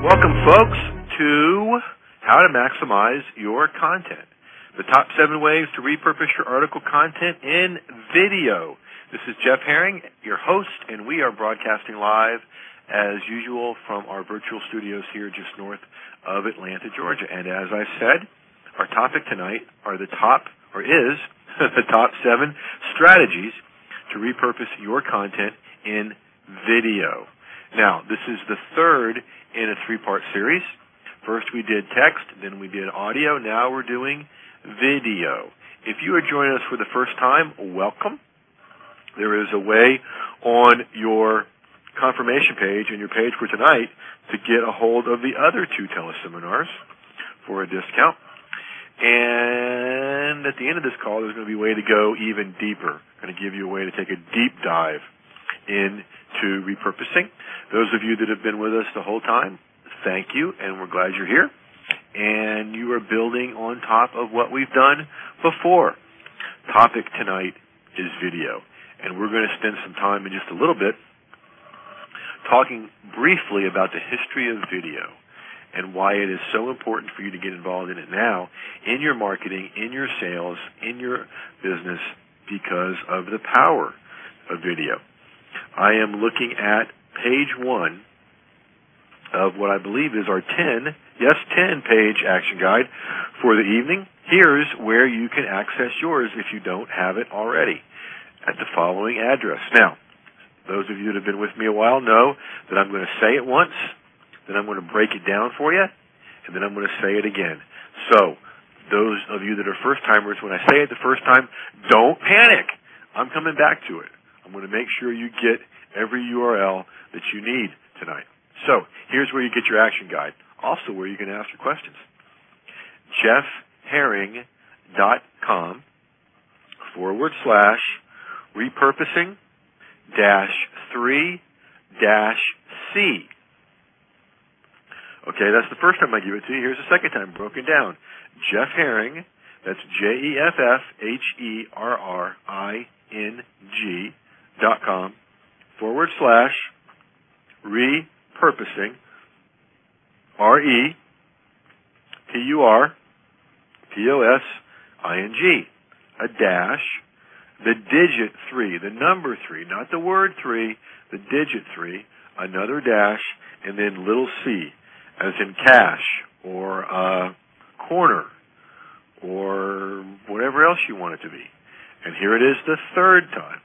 Welcome, folks, to How to Maximize Your Content. The top 7 ways to repurpose your article content in video. This is Jeff Herring, your host, and we are broadcasting live, as usual, from our virtual studios here just north of Atlanta, Georgia. And as I said, our topic tonight is the top 7 strategies to repurpose your content in video. Now, this is the third in a 3-part series. First we did text, then we did audio, now we're doing video. If you are joining us for the first time, welcome. There is a way on your confirmation page and your page for tonight to get a hold of the other 2 teleseminars for a discount. And at the end of this call, there's going to be a way to go even deeper. I'm going to give you a way to take a deep dive into repurposing. Those of you that have been with us the whole time, thank you, and we're glad you're here. And you are building on top of what we've done before. Topic tonight is video. And we're going to spend some time in just a little bit talking briefly about the history of video and why it is so important for you to get involved in it now in your marketing, in your sales, in your business, because of the power of video. I am looking at page 1 of what I believe is our 10-page action guide for the evening. Here's where you can access yours if you don't have it already, at the following address. Now, those of you that have been with me a while know that I'm going to say it once, then I'm going to break it down for you, and then I'm going to say it again. So, those of you that are first-timers, when I say it the first time, don't panic. I'm coming back to it. I'm going to make sure you get every URL that you need tonight. So, here's where you get your action guide. Also where you can ask your questions. jeffherring.com/repurposing-3-C. Okay, that's the first time I give it to you. Here's the second time broken down. Jeff Herring, that's JEFFHERRING.com/repurposing, REPURPOSING, a dash, the digit 3, the number 3, not the word 3, the digit 3, another dash, and then little c, as in cash, or corner, or whatever else you want it to be. And here it is the third time.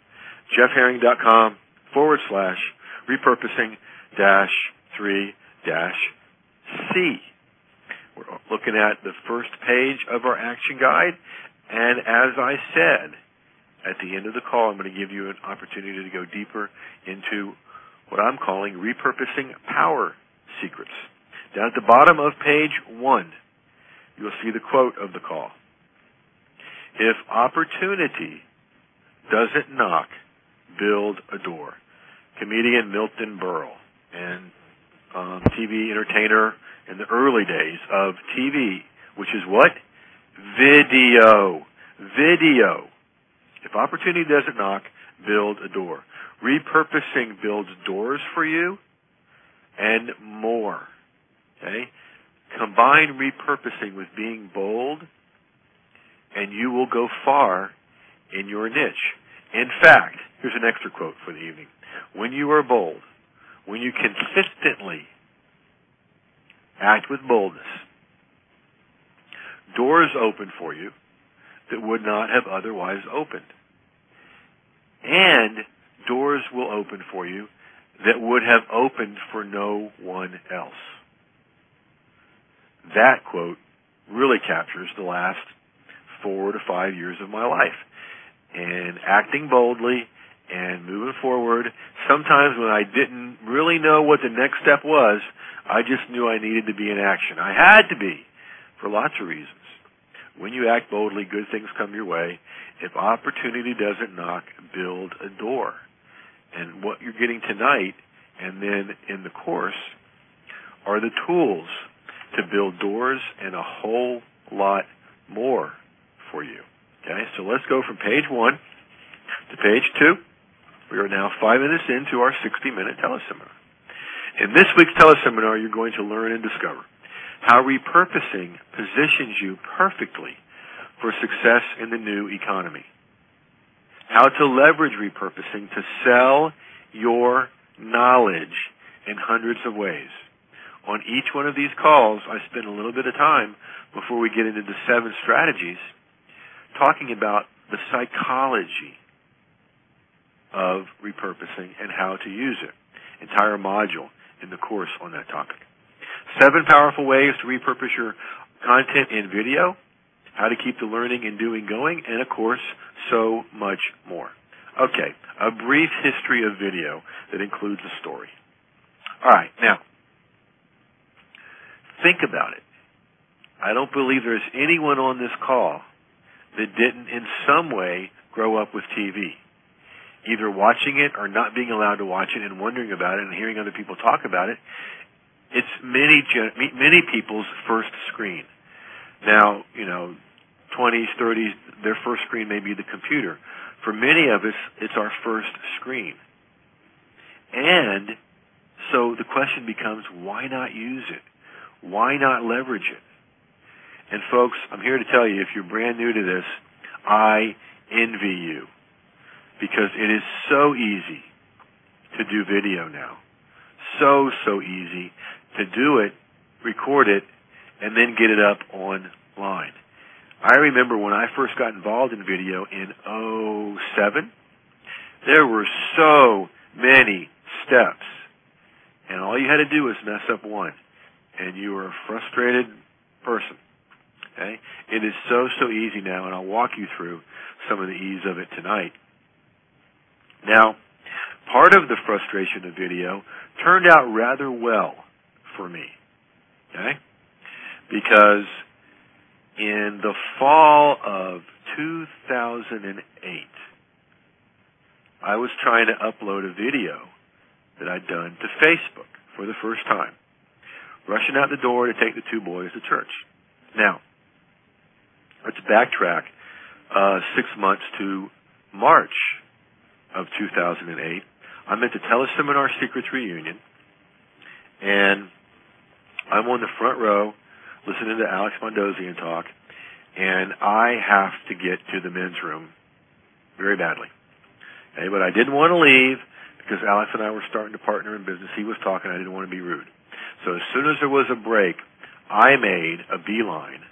jeffherring.com/repurposing-3-C. We're looking at the first page of our action guide, and as I said, at the end of the call, I'm going to give you an opportunity to go deeper into what I'm calling repurposing power secrets. Down at the bottom of page 1, you'll see the quote of the call. If opportunity doesn't knock, build a door. Comedian Milton Berle, and TV entertainer in the early days of TV, which is what? Video. Video. If opportunity doesn't knock, build a door. Repurposing builds doors for you and more. Okay? Combine repurposing with being bold, and you will go far in your niche. In fact, here's an extra quote for the evening. When you are bold, when you consistently act with boldness, doors open for you that would not have otherwise opened. And doors will open for you that would have opened for no one else. That quote really captures the last 4 to 5 years of my life. And acting boldly and moving forward, sometimes when I didn't really know what the next step was, I just knew I needed to be in action. I had to be, for lots of reasons. When you act boldly, good things come your way. If opportunity doesn't knock, build a door. And what you're getting tonight, and then in the course, are the tools to build doors and a whole lot more for you. Okay, so let's go from page 1 to page 2. We are now 5 minutes into our 60-minute teleseminar. In this week's teleseminar, you're going to learn and discover how repurposing positions you perfectly for success in the new economy. How to leverage repurposing to sell your knowledge in hundreds of ways. On each one of these calls, I spend a little bit of time before we get into the 7 strategies talking about the psychology of repurposing and how to use it. Entire module in the course on that topic. 7 powerful ways to repurpose your content in video, how to keep the learning and doing going, and of course, so much more. Okay, a brief history of video that includes a story. All right, now, think about it. I don't believe there's anyone on this call that didn't in some way grow up with TV, either watching it or not being allowed to watch it and wondering about it and hearing other people talk about it. It's many people's first screen. Now, 20s, 30s, their first screen may be the computer. For many of us, it's our first screen. And so the question becomes, why not use it? Why not leverage it? And folks, I'm here to tell you, if you're brand new to this, I envy you, because it is so easy to do video now. So easy to do it, record it, and then get it up online. I remember when I first got involved in video in 2007, there were so many steps, and all you had to do was mess up one, and you were a frustrated person. Okay? It is so easy now, and I'll walk you through some of the ease of it tonight. Now, part of the frustration of video turned out rather well for me, okay? Because in the fall of 2008, I was trying to upload a video that I'd done to Facebook for the first time, rushing out the door to take the 2 boys to church. Now, let's backtrack 6 months to March of 2008. I'm at the Teleseminar Secrets Reunion, and I'm on the front row listening to Alex Mondosian talk, and I have to get to the men's room very badly. Okay, but I didn't want to leave because Alex and I were starting to partner in business. He was talking. I didn't want to be rude. So as soon as there was a break, I made a beeline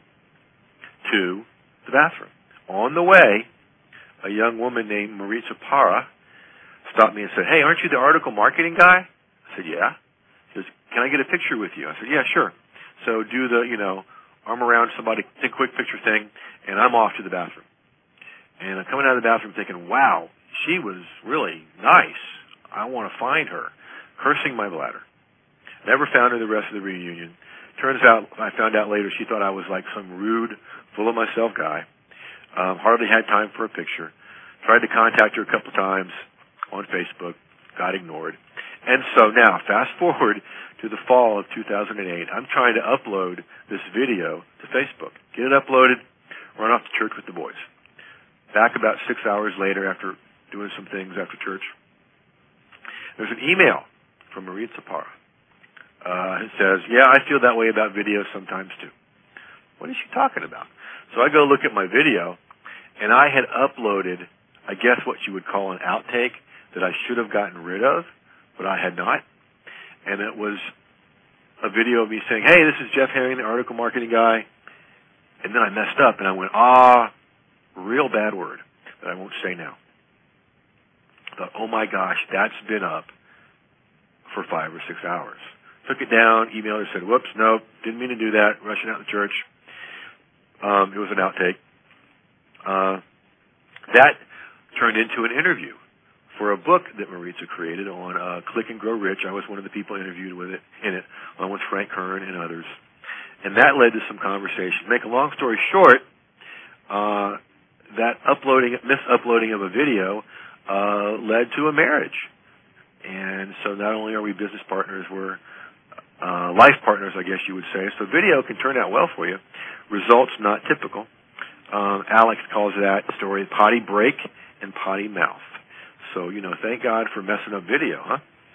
to the bathroom. On the way, a young woman named Maritza Parra stopped me and said, "Hey, aren't you the article marketing guy?" I said, "Yeah." She goes, "Can I get a picture with you?" I said, "Yeah, sure." So do the, arm around somebody, take a quick picture thing, and I'm off to the bathroom. And I'm coming out of the bathroom thinking, wow, she was really nice. I want to find her. Cursing my bladder. Never found her the rest of the reunion. Turns out, I found out later, she thought I was like some rude, full of myself guy. Hardly had time for a picture. Tried to contact her a couple times on Facebook. Got ignored. And so now, fast forward to the fall of 2008. I'm trying to upload this video to Facebook. Get it uploaded, run off to church with the boys. Back about 6 hours later after doing some things after church, there's an email from Maritza Parra. It says, "Yeah, I feel that way about video sometimes too." What is she talking about? So I go look at my video, and I had uploaded, I guess what you would call an outtake that I should have gotten rid of, but I had not. And it was a video of me saying, "Hey, this is Jeff Herring, the article marketing guy." And then I messed up, and I went, real bad word that I won't say now. I thought, oh my gosh, that's been up for 5 or 6 hours. Took it down, emailed her, said, "Whoops, no, didn't mean to do that," rushing out to church. It was an outtake. That turned into an interview for a book that Maritza created on Click and Grow Rich. I was one of the people interviewed in it, along with Frank Kern and others. And that led to some conversation. Make a long story short, that mis-uploading of a video led to a marriage. And so not only are we business partners, we're life partners, I guess you would say. So video can turn out well for you. Results not typical. Alex calls that story potty break and potty mouth. So, thank God for messing up video, huh?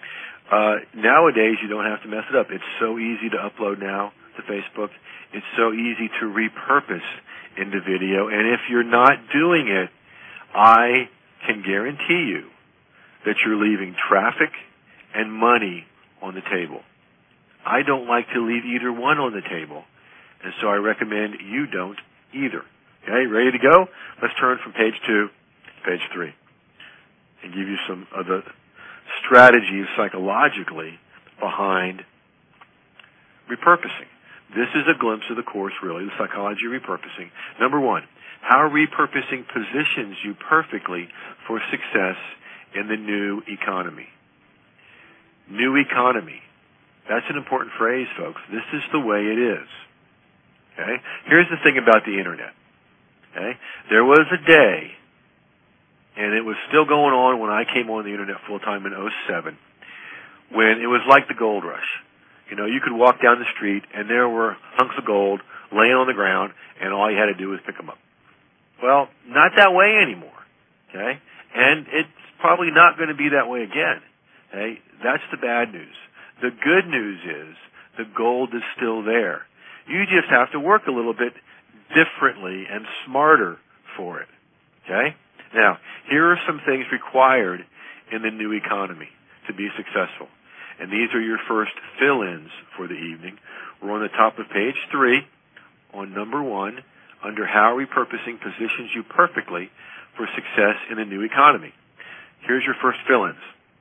Nowadays, you don't have to mess it up. It's so easy to upload now to Facebook. It's so easy to repurpose into video. And if you're not doing it, I can guarantee you that you're leaving traffic and money on the table. I don't like to leave either one on the table, and so I recommend you don't either. Okay, ready to go? Let's turn from page 2 to page 3 and give you some of the strategies psychologically behind repurposing. This is a glimpse of the course, really, the psychology of repurposing. Number 1, how repurposing positions you perfectly for success in the new economy. New economy. That's an important phrase, folks. This is the way it is. Okay? Here's the thing about the Internet. Okay? There was a day, and it was still going on when I came on the Internet full-time in 2007, when it was like the gold rush. You know, you could walk down the street, and there were hunks of gold laying on the ground, and all you had to do was pick them up. Well, not that way anymore. Okay? And it's probably not going to be that way again. Okay? That's the bad news. The good news is the gold is still there. You just have to work a little bit differently and smarter for it. Okay? Now, here are some things required in the new economy to be successful. And these are your first fill-ins for the evening. We're on the top of page 3 on number 1 under how repurposing positions you perfectly for success in the new economy. Here's your first fill-ins.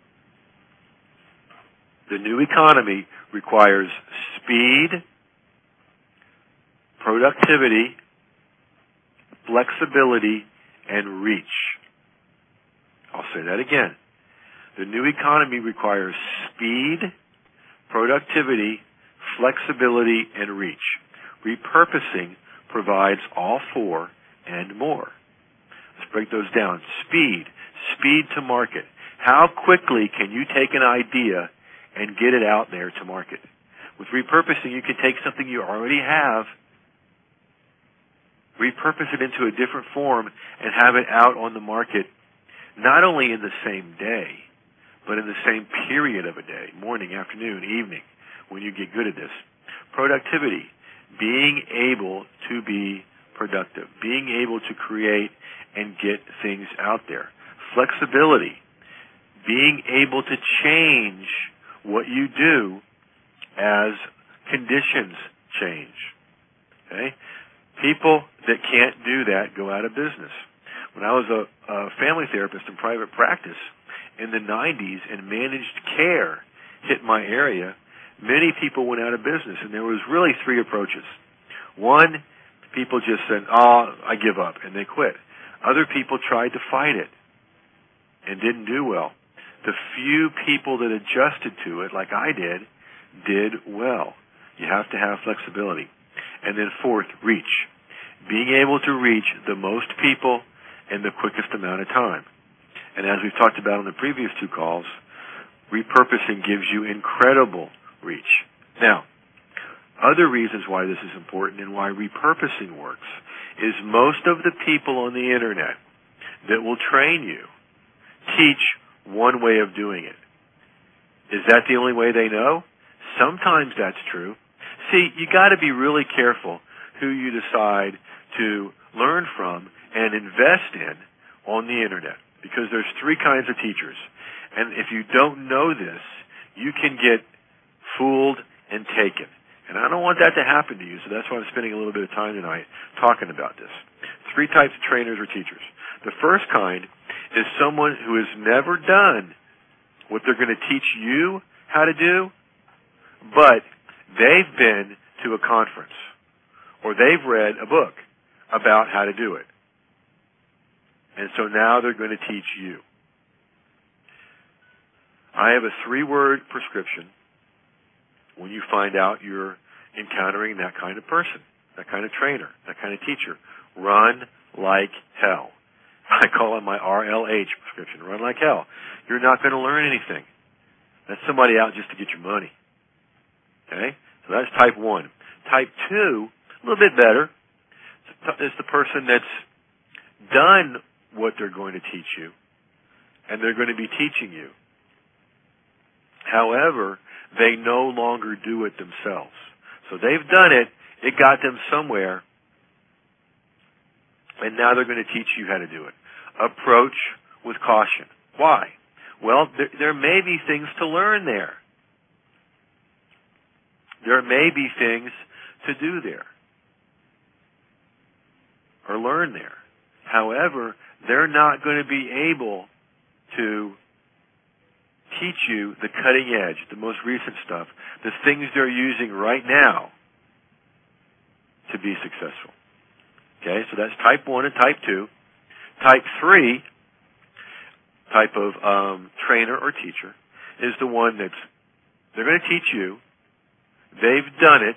The new economy requires speed, productivity, flexibility, and reach. I'll say that again. The new economy requires speed, productivity, flexibility, and reach. Repurposing provides all 4 and more. Let's break those down. Speed to market. How quickly can you take an idea and get it out there to market? With repurposing, you can take something you already have, repurpose it into a different form, and have it out on the market not only in the same day, but in the same period of a day, morning, afternoon, evening, when you get good at this. Productivity, being able to be productive, being able to create and get things out there. Flexibility, being able to change what you do as conditions change. Okay? People that can't do that go out of business. When I was a family therapist in private practice in the 90s and managed care hit my area, many people went out of business, and there was really 3 approaches. One, people just said, I give up, and they quit. Other people tried to fight it and didn't do well. The few people that adjusted to it, like I did well. You have to have flexibility. And then 4th, reach. Being able to reach the most people in the quickest amount of time. And as we've talked about on the previous 2 calls, repurposing gives you incredible reach. Now, other reasons why this is important and why repurposing works is most of the people on the Internet that will train you teach one way of doing it. Is that the only way they know? Sometimes that's true. See, you got to be really careful who you decide to learn from and invest in on the Internet, because there's 3 kinds of teachers. And if you don't know this, you can get fooled and taken. And I don't want that to happen to you, so that's why I'm spending a little bit of time tonight talking about this. 3 types of trainers or teachers. The first kind is someone who has never done what they're going to teach you how to do, but they've been to a conference or they've read a book about how to do it. And so now they're going to teach you. I have a 3-word prescription when you find out you're encountering that kind of person, that kind of trainer, that kind of teacher. Run like hell. I call it my RLH prescription. Run like hell. You're not going to learn anything. That's somebody out just to get your money. Okay? So that's type 1. Type 2, a little bit better, is the person that's done what they're going to teach you, and they're going to be teaching you. However, they no longer do it themselves. So they've done it. It got them somewhere. And now they're going to teach you how to do it. Approach with caution. Why? Well, there may be things to learn there. There may be things to do there or learn there. However, they're not going to be able to teach you the cutting edge, the most recent stuff, the things they're using right now to be successful. Okay, so that's type 1 and type 2. Type 3, type of trainer or teacher, is the one that's, they're going to teach you, they've done it,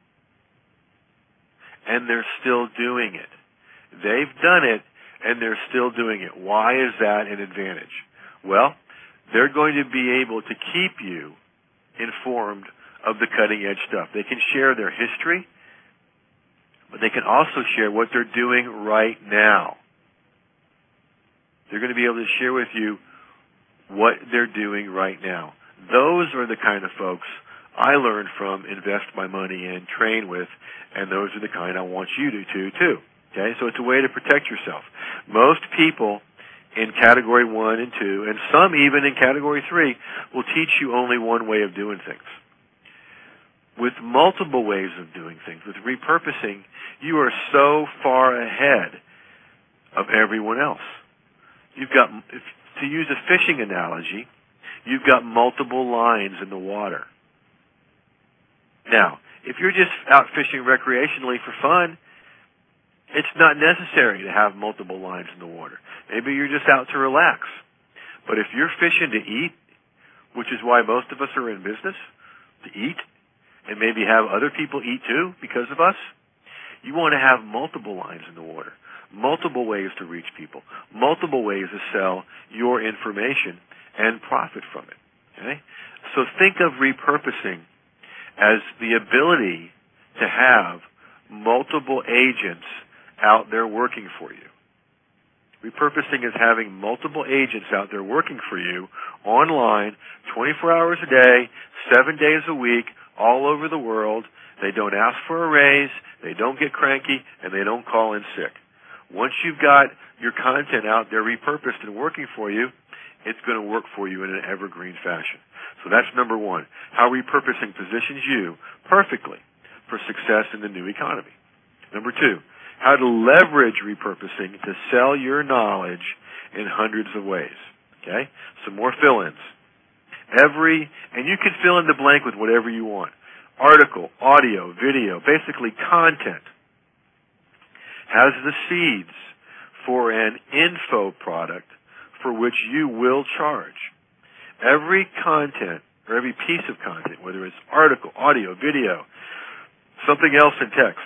and they're still doing it. They've done it, and they're still doing it. Why is that an advantage? Well, they're going to be able to keep you informed of the cutting edge stuff. They can share their history, but they can also share what they're doing right now. They're going to be able to share with you what they're doing right now. Those are the kind of folks I learned from, invest my money in, train with, and those are the kind I want you to too. Okay, so it's a way to protect yourself. Most people in Category 1 and 2, and some even in Category 3, will teach you only one way of doing things. With multiple ways of doing things, with repurposing, you are so far ahead of everyone else. You've got, to use a fishing analogy, you've got multiple lines in the water. Now, if you're just out fishing recreationally for fun, it's not necessary to have multiple lines in the water. Maybe you're just out to relax. But if you're fishing to eat, which is why most of us are in business, to eat, and maybe have other people eat too because of us, you want to have multiple lines in the water, multiple ways to reach people, multiple ways to sell your information and profit from it. Okay? So think of repurposing as the ability to have multiple agents out there working for you. Repurposing is having multiple agents out there working for you online 24 hours a day, 7 days a week, all over the world. They don't ask for a raise, they don't get cranky, and they don't call in sick. Once you've got your content out there repurposed and working for you, it's going to work for you in an evergreen fashion. So that's number one, how repurposing positions you perfectly for success in the new economy. Number two, how to leverage repurposing to sell your knowledge in hundreds of ways. Okay? Some more fill-ins. And you can fill in the blank with whatever you want. Article, audio, video, basically content, has the seeds for an info product for which you will charge. Every content, or every piece of content, whether it's article, audio, video, something else in text,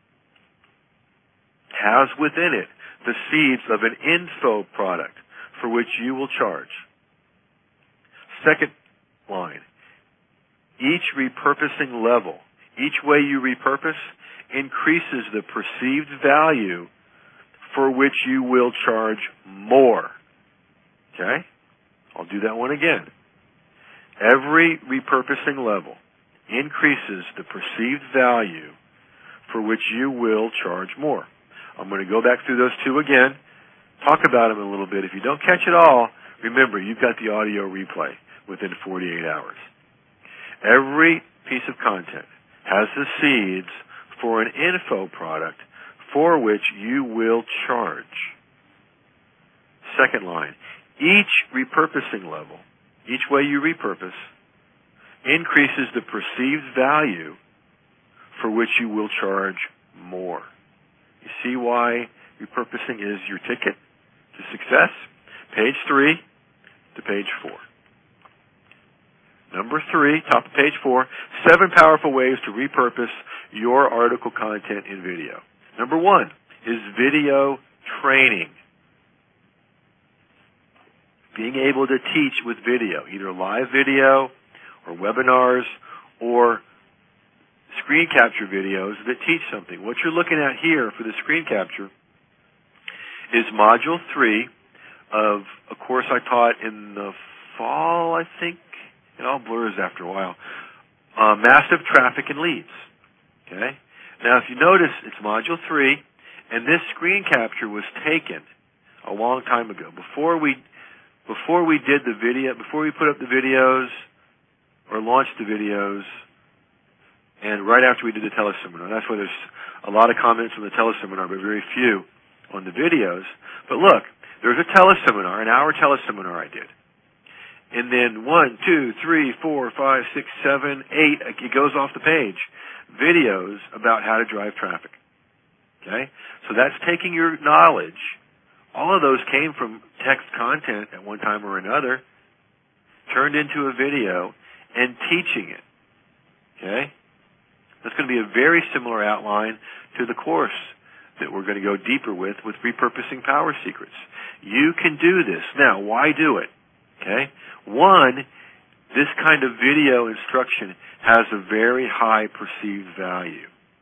has within it the seeds of an info product for which you will charge. Second line, each repurposing level, each way you repurpose, increases the perceived value for which you will charge more. Okay? I'll do that one again. Every repurposing level increases the perceived value for which you will charge more. I'm going to go back through those two again, talk about them a little bit. If you don't catch it all, remember, you've got the audio replay within 48 hours. Every piece of content has the seeds for an info product for which you will charge. Second line, each repurposing level, each way you repurpose, increases the perceived value for which you will charge more. You see why repurposing is your ticket to success? Page 3 to page 4. Number 3, top of page 4, 7 powerful ways to repurpose your article content in video. Number 1 is video training. Being able to teach with video, either live video or webinars or screen capture videos that teach something. What you're looking at here for the screen capture is Module 3 of a course I taught in the fall, I think. It all blurs after a while. Massive traffic and leads. Okay? Now, if you notice, it's Module 3, and this screen capture was taken a long time ago. Before we did the video, before we put up the videos or launched the videos, and right after we did the teleseminar. That's why there's a lot of comments on the teleseminar, but very few on the videos. But look, there's a teleseminar, an hour teleseminar I did. And then 1, 2, 3, 4, 5, 6, 7, 8, it goes off the page. Videos about how to drive traffic. Okay? So that's taking your knowledge. All of those came from text content at one time or another, turned into a video, and teaching it. Okay? That's going to be a very similar outline to the course that we're going to go deeper with repurposing power secrets. You can do this. Now, why do it? Okay? One, this kind of video instruction has a very high perceived value,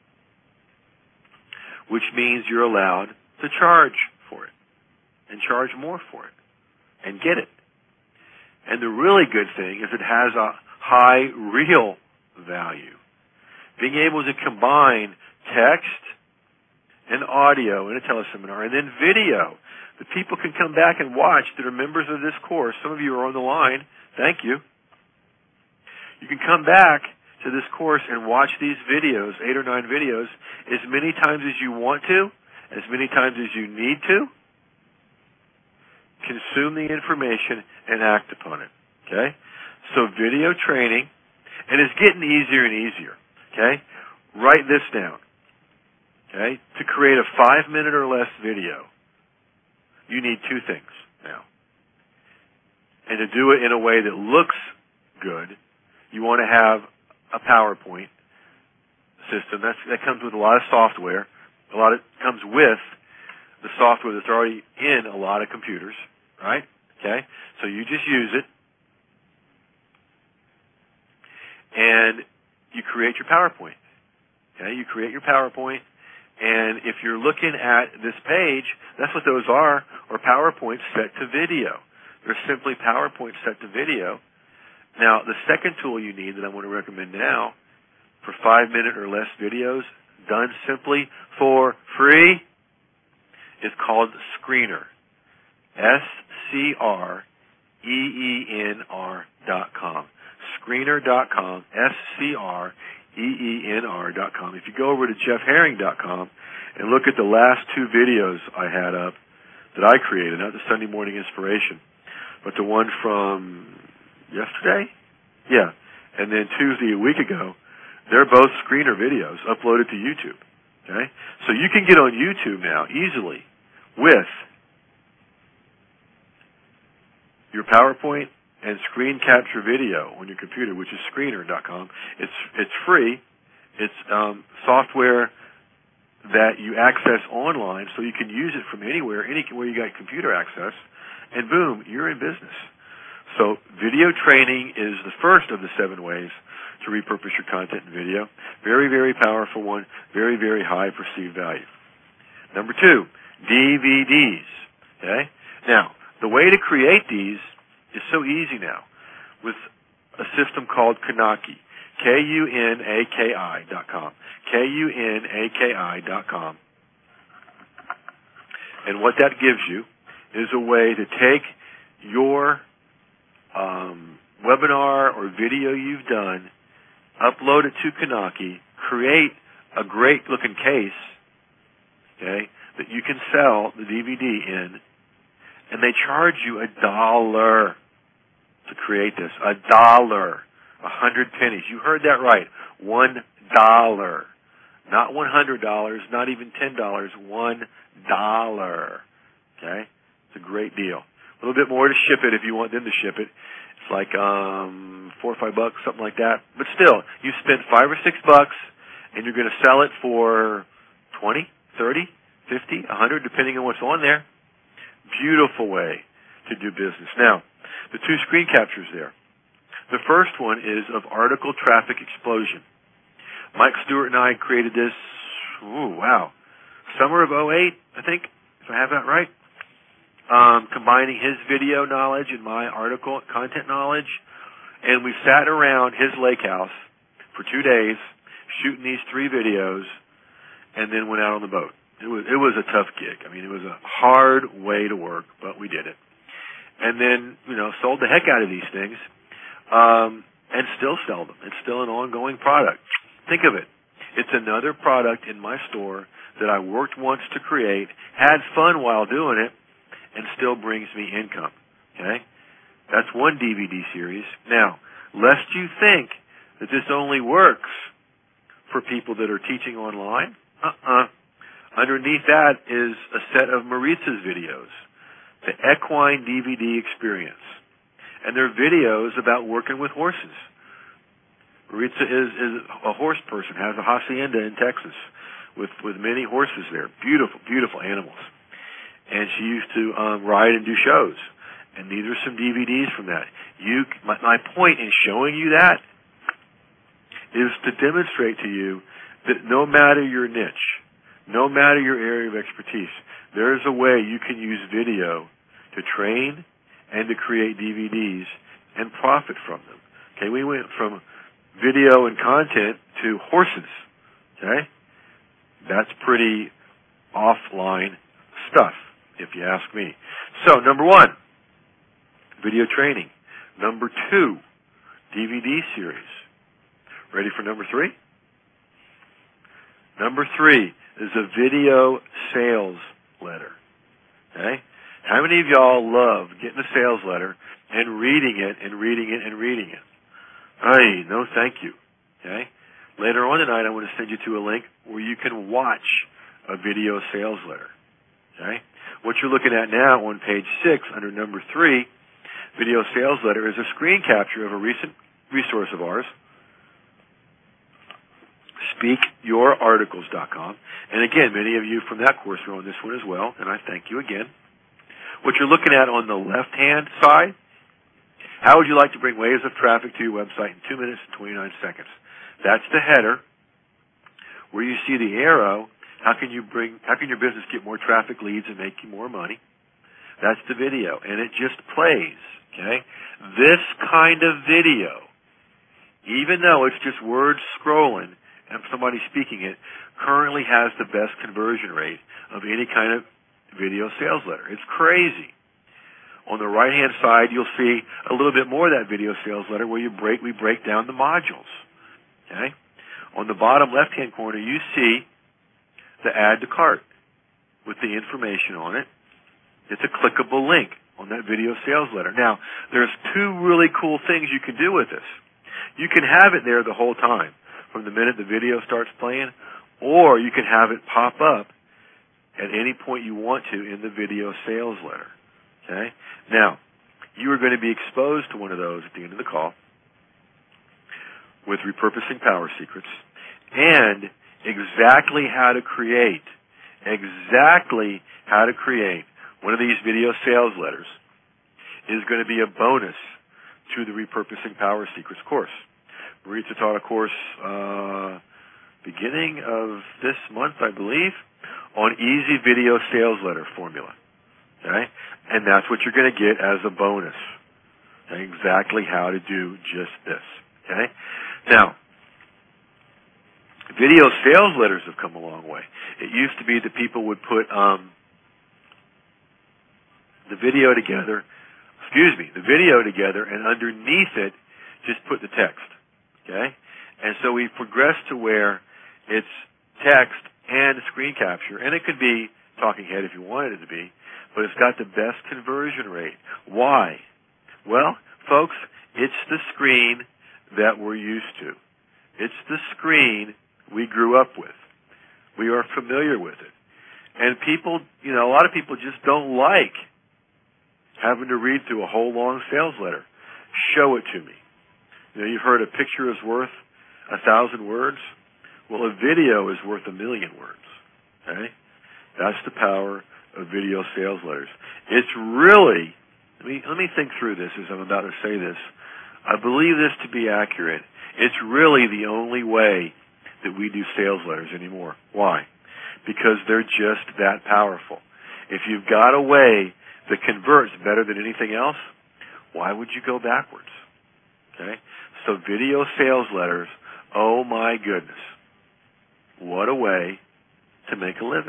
which means you're allowed to charge for it and charge more for it and get it. And the really good thing is it has a high real value. Being able to combine text and audio in a teleseminar and then video that people can come back and watch that are members of this course. Some of you are on the line. Thank you. You can come back to this course and watch these videos, 8 or 9 videos, as many times as you want to, as many times as you need to. Consume the information and act upon it. Okay? So video training, and it's getting easier and easier. Okay? Write this down. Okay? To create a 5-minute or less video, you need 2 things now. And to do it in a way that looks good, you want to have a PowerPoint system. That comes with a lot of software. It comes with the software that's already in a lot of computers, right? Okay? So you just use it. And you create your PowerPoint. Okay? You create your PowerPoint. And if you're looking at this page, that's what those are PowerPoints set to video. They're simply PowerPoints set to video. Now, the second tool you need that I want to recommend now for 5-minute or less videos done simply for free is called Screener. SCREENR.com. Screener.com. SCREENR.com. If you go over to jeffherring.com and look at the last 2 videos I had up that I created, not the Sunday Morning Inspiration, but the one from yesterday? Yeah. And then Tuesday a week ago, they're both Screener videos uploaded to YouTube. Okay? So you can get on YouTube now easily with your PowerPoint and screen capture video on your computer, which is Screener.com. It's free. It's software that you access online, so you can use it from anywhere you got computer access, and boom, you're in business. So video training is the first of the 7 ways to repurpose your content and video. Very, very powerful one. Very, very high perceived value. Number 2, DVDs. Okay? Now, the way to create these is so easy now with a system called Kunaki. KUNAKI.com. KUNAKI.com. And what that gives you is a way to take your webinar or video you've done, upload it to Kunaki, create a great-looking case, okay, that you can sell the DVD in, and they charge you $1 to create this. $1. 100 pennies. You heard that right. $1. Not $100, not even $10. $1. Okay? It's a great deal. A little bit more to ship it if you want them to ship it. It's like $4 or $5, something like that. But still, you spent $5 or $6, and you're going to sell it for 20, 30, 50, 100, depending on what's on there. Beautiful way to do business. Now, the 2 screen captures there. The first one is of article traffic explosion. Mike Stewart and I created this, summer of 2008, I think, if I have that right. Combining his video knowledge and my article content knowledge. And we sat around his lake house for 2 days, shooting these 3 videos, and then went out on the boat. It was a tough gig. I mean, it was a hard way to work, but we did it. And then, sold the heck out of these things, and still sell them. It's still an ongoing product. Think of it. It's another product in my store that I worked once to create, had fun while doing it, and still brings me income. Okay? That's one DVD series. Now, lest you think that this only works for people that are teaching online, underneath that is a set of Maritza's videos, the Equine DVD Experience. And they're videos about working with horses. Maritza is a horse person, has a hacienda in Texas with many horses there. Beautiful, beautiful animals. And she used to ride and do shows. And these are some DVDs from that. My point in showing you that is to demonstrate to you that no matter your niche, no matter your area of expertise, there is a way you can use video to train and to create DVDs and profit from them. Okay, we went from video and content to horses. Okay? That's pretty offline stuff, if you ask me. So, number 1, video training. Number 2, DVD series. Ready for number 3? Number 3 is a video sales letter. Okay? How many of y'all love getting a sales letter and reading it and reading it and reading it? No, thank you. Okay? Later on tonight, I want to send you to a link where you can watch a video sales letter. Okay? What you're looking at now on page 6 under number 3, video sales letter, is a screen capture of a recent resource of ours, SpeakYourArticles.com. And again, many of you from that course are on this one as well, and I thank you again. What you're looking at on the left-hand side, how would you like to bring waves of traffic to your website in 2 minutes and 29 seconds? That's the header. Where you see the arrow, how can your business get more traffic leads and make you more money? That's the video, and it just plays, okay? This kind of video, even though it's just words scrolling and somebody speaking it, currently has the best conversion rate of any kind of video sales letter. It's crazy. On the right-hand side, you'll see a little bit more of that video sales letter where we break down the modules. Okay? On the bottom left-hand corner, you see the add to cart with the information on it. It's a clickable link on that video sales letter. Now, there's 2 really cool things you can do with this. You can have it there the whole time, from the minute the video starts playing, or you can have it pop up at any point you want to in the video sales letter. Okay? Now, you are going to be exposed to one of those at the end of the call with Repurposing Power Secrets and exactly how to create one of these video sales letters is going to be a bonus to the Repurposing Power Secrets course. Maritza taught a course beginning of this month, I believe, on easy video sales letter formula. Okay? And that's what you're going to get as a bonus. Okay? Exactly how to do just this. Okay? Now, video sales letters have come a long way. It used to be that people would put the video together, and underneath it, just put the text. Okay? And so we've progressed to where it's text and screen capture, and it could be talking head if you wanted it to be, but it's got the best conversion rate. Why? Well, folks, it's the screen that we're used to. It's the screen we grew up with. We are familiar with it. And people, a lot of people just don't like having to read through a whole long sales letter. Show it to me. You've heard a picture is worth 1,000 words. Well, a video is worth 1,000,000 words. Okay? That's the power of video sales letters. It's really, let me think through this as I'm about to say this. I believe this to be accurate. It's really the only way that we do sales letters anymore. Why? Because they're just that powerful. If you've got a way that converts better than anything else, why would you go backwards? Okay? So video sales letters, oh my goodness. What a way to make a living.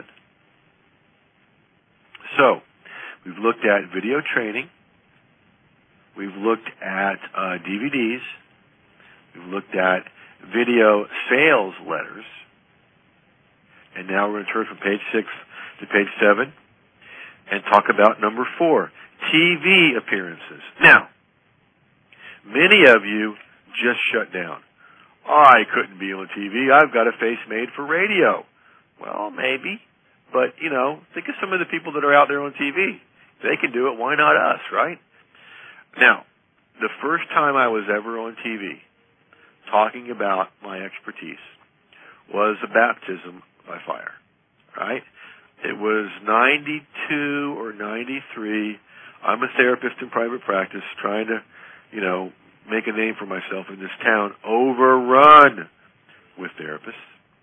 So, we've looked at video training. We've looked at DVDs. We've looked at video sales letters. And now we're going to turn from page 6 to page 7 and talk about number 4, TV appearances. Now, many of you just shut down. I couldn't be on TV. I've got a face made for radio. Well, maybe. But, think of some of the people that are out there on TV. If they can do it, why not us, right? Now, the first time I was ever on TV talking about my expertise was a baptism by fire, right? It was 92 or 93. I'm a therapist in private practice trying to, make a name for myself in this town, overrun with therapists.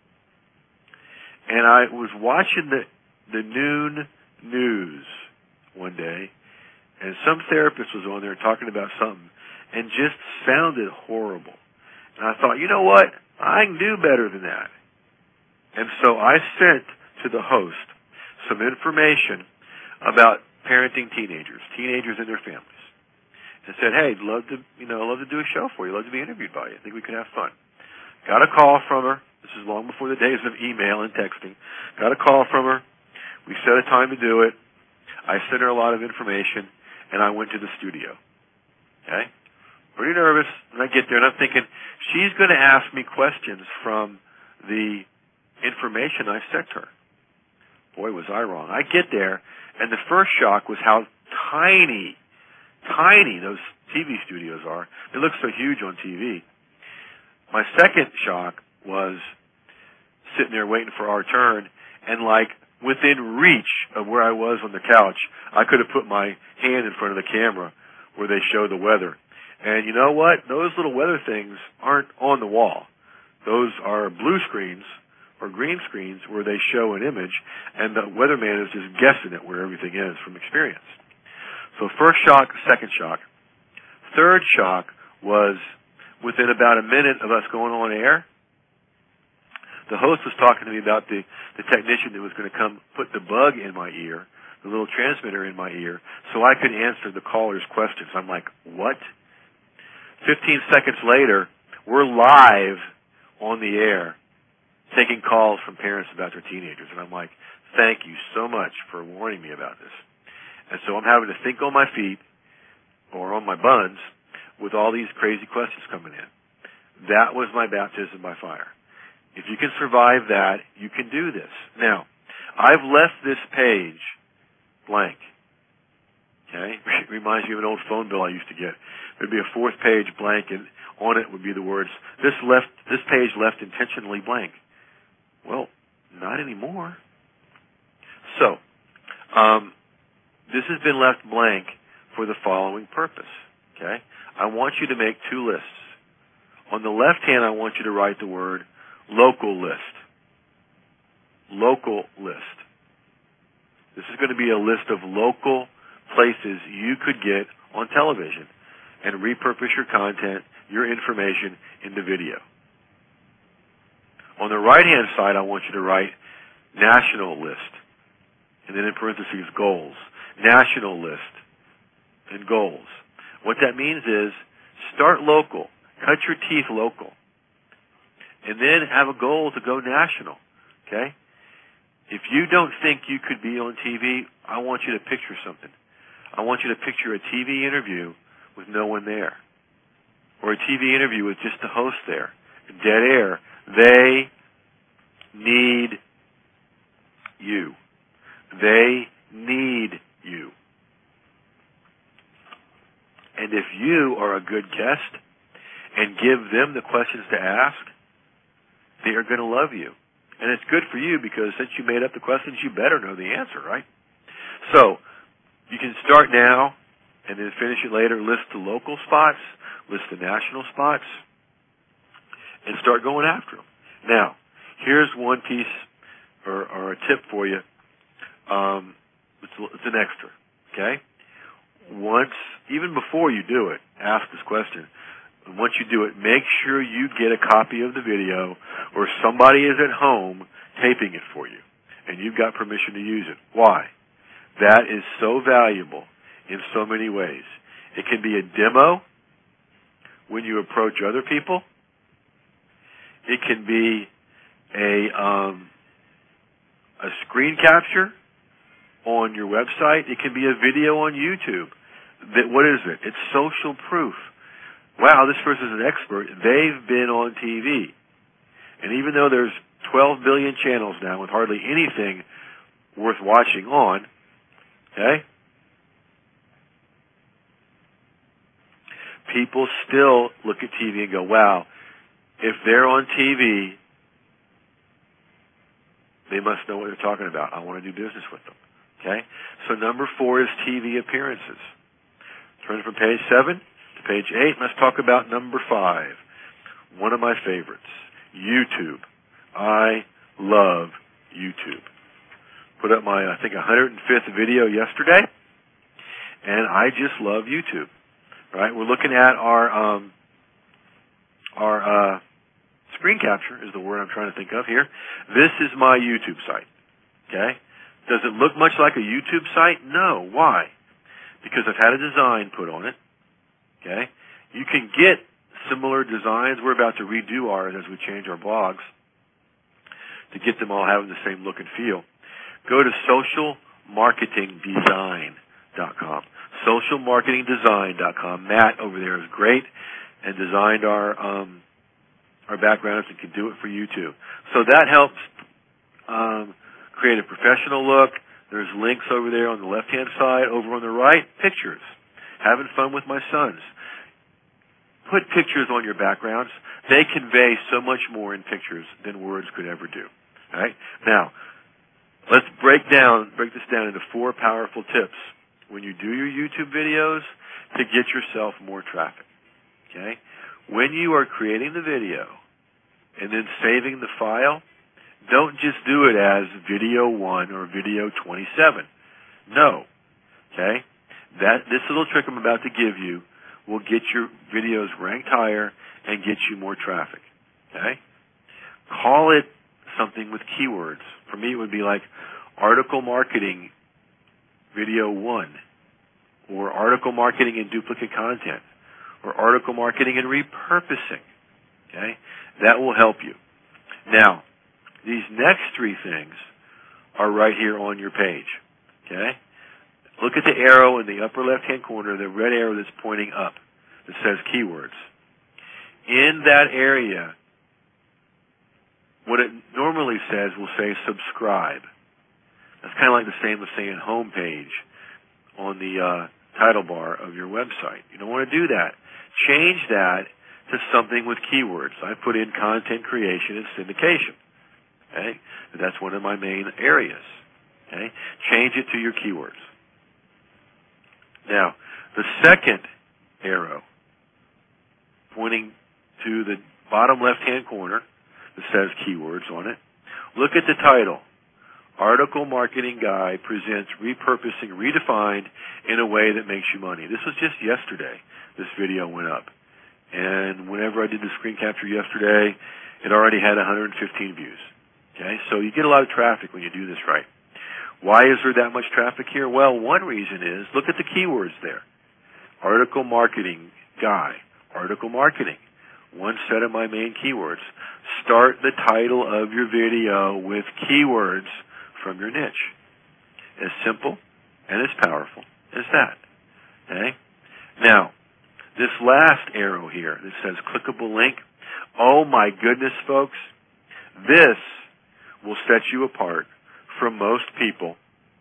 And I was watching the noon news one day, and some therapist was on there talking about something and just sounded horrible. And I thought, you know what? I can do better than that. And so I sent to the host some information about parenting teenagers and their families. And said, hey, love to do a show for you. Love to be interviewed by you. I think we could have fun. Got a call from her. This is long before the days of email and texting. Got a call from her. We set a time to do it. I sent her a lot of information, and I went to the studio. Okay? Pretty nervous. And I get there, and I'm thinking, she's going to ask me questions from the information I sent her. Boy, was I wrong. I get there, and the first shock was how tiny those TV studios are. They look so huge on TV. My second shock was sitting there waiting for our turn, and within reach of where I was on the couch, I could have put my hand in front of the camera where they show the weather. And you know what? Those little weather things aren't on the wall. Those are blue screens or green screens where they show an image, and the weatherman is just guessing at where everything is from experience. So first shock, second shock. Third shock was within about a minute of us going on air, the host was talking to me about the technician that was going to come put the bug in my ear, the little transmitter in my ear, so I could answer the caller's questions. I'm like, what? 15 seconds later, we're live on the air taking calls from parents about their teenagers. And I'm like, thank you so much for warning me about this. And so I'm having to think on my feet or on my buns with all these crazy questions coming in. That was my baptism by fire. If you can survive that, you can do this. Now, I've left this page blank. Okay? It reminds me of an old phone bill I used to get. There'd be a fourth page blank, and on it would be the words, this page left intentionally blank. Well, not anymore. So, this has been left blank for the following purpose. Okay? I want you to make two lists. On the left hand, I want you to write the word local list. Local list. This is going to be a list of local places you could get on television and repurpose your content, your information into video. On the right-hand side, I want you to write national list, and then in parentheses, goals. National list and goals. What that means is start local. Cut your teeth local. And then have a goal to go national. Okay? If you don't think you could be on TV, I want you to picture something. I want you to picture a TV interview with no one there. Or a TV interview with just the host there. Dead air. They need you. They need you. And if you are a good guest and give them the questions to ask, they are going to love you. And it's good for you because since you made up the questions, you better know the answer, right? So you can start now and then finish it later. List the local spots, list the national spots, and start going after them. Now, here's one piece or a tip for you. It's an extra, okay? Once, even before you do it, ask this question. And once you do it, make sure you get a copy of the video or somebody is at home taping it for you. And you've got permission to use it. Why? That is so valuable in so many ways. It can be a demo when you approach other people. It can be a screen capture on your website. It can be a video on YouTube. What is it? It's social proof. Wow, this person's an expert. They've been on TV. And even though there's 12 billion channels now with hardly anything worth watching on, okay, people still look at TV and go, wow, if they're on TV, they must know what they're talking about. I want to do business with them. Okay? So number 4 is TV appearances. Turn from page 7 to page 8. Let's talk about number 5. One of my favorites, YouTube. I love YouTube. Put up my, I think, 105th video yesterday, and I just love YouTube. Right? We're looking at our screen capture is the word I'm trying to think of here. This is my YouTube site. Okay? Does it look much like a YouTube site? No. Why? Because I've had a design put on it. Okay? You can get similar designs. We're about to redo ours as we change our blogs to get them all having the same look and feel. Go to socialmarketingdesign.com. Socialmarketingdesign.com. Matt over there is great and designed our backgrounds and can do it for you too. So that helps create a professional look. There's links over there on the left-hand side. Over on the right, pictures. Having fun with my sons. Put pictures on your backgrounds. They convey so much more in pictures than words could ever do. All right? Now, let's break this down into 4 powerful tips when you do your YouTube videos to get yourself more traffic. Okay? When you are creating the video and then saving the file, don't just do it as video 1 or video 27. No. Okay? This little trick I'm about to give you will get your videos ranked higher and get you more traffic. Okay? Call it something with keywords. For me, it would be like article marketing video 1, or article marketing and duplicate content, or article marketing and repurposing. Okay? That will help you. Now, these next 3 things are right here on your page. Okay? Look at the arrow in the upper left-hand corner, the red arrow that's pointing up that says keywords. In that area, what it normally says will say subscribe. That's kind of like the same as saying home page on the title bar of your website. You don't want to do that. Change that to something with keywords. I put in content creation and syndication. Okay? That's one of my main areas. Okay? Change it to your keywords. Now, the second arrow pointing to the bottom left-hand corner that says keywords on it, look at the title. Article Marketing Guy presents repurposing redefined in a way that makes you money. This was just yesterday. This video went up. And whenever I did the screen capture yesterday, it already had 115 views. Okay? So you get a lot of traffic when you do this right. Why is there that much traffic here? Well, one reason is, look at the keywords there. Article Marketing Guy. Article Marketing. One set of my main keywords. Start the title of your video with keywords from your niche. As simple and as powerful as that. Okay? Now, this last arrow here that says clickable link, oh my goodness, folks, this will set you apart from most people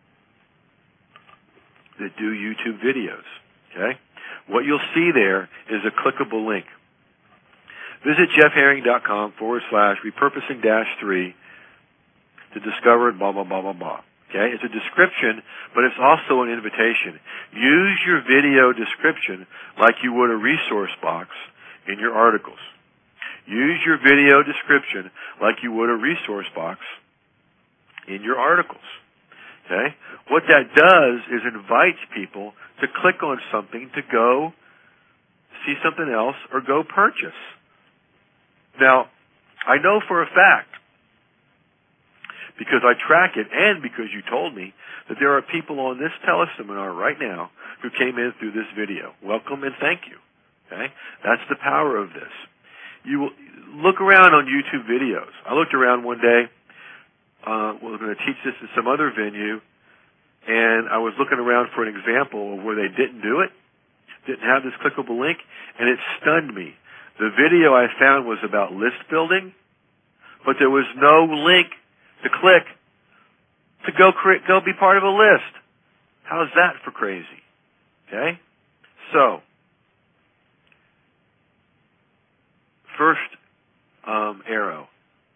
that do YouTube videos. Okay? What you'll see there is a clickable link. Visit jeffherring.com/repurposing-3 to discover blah, blah, blah, blah, blah. Okay? It's a description, but it's also an invitation. Use your video description like you would a resource box in your articles. Use your video description like you would a resource box in your articles. Okay? What that does is invites people to click on something to go see something else, or go purchase. Now, I know for a fact, because I track it and because you told me, that there are people on this teleseminar right now who came in through this video. Welcome and thank you. Okay? That's the power of this. You will look around on YouTube videos. I looked around one day. We're going to teach this in some other venue, and I was looking around for an example of where they didn't do it, didn't have this clickable link, and it stunned me. The video I found was about list building, but there was no link to click to go be part of a list. How's that for crazy? Okay? So, first arrow,